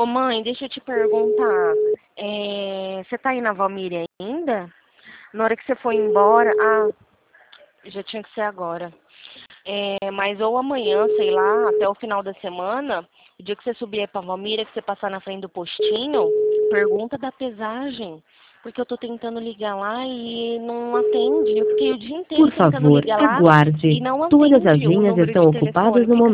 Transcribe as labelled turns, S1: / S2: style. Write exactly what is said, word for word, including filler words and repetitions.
S1: Ô mãe, deixa eu te perguntar. É, você tá aí na Valmíria ainda? Na hora que você for embora. Ah, já tinha que ser agora. É, mas ou amanhã, sei lá, até o final da semana, o dia que você subir aí pra Valmíria, que você passar na frente do postinho, pergunta da pesagem. Porque eu tô tentando ligar lá e não atende. Eu fiquei o dia inteiro
S2: Por
S1: tentando
S2: favor,
S1: ligar lá e
S2: aguarde.
S1: não
S2: Todas as
S1: atende o
S2: linhas
S1: número
S2: estão
S1: de
S2: ocupadas
S1: telefone.
S2: no
S1: Fica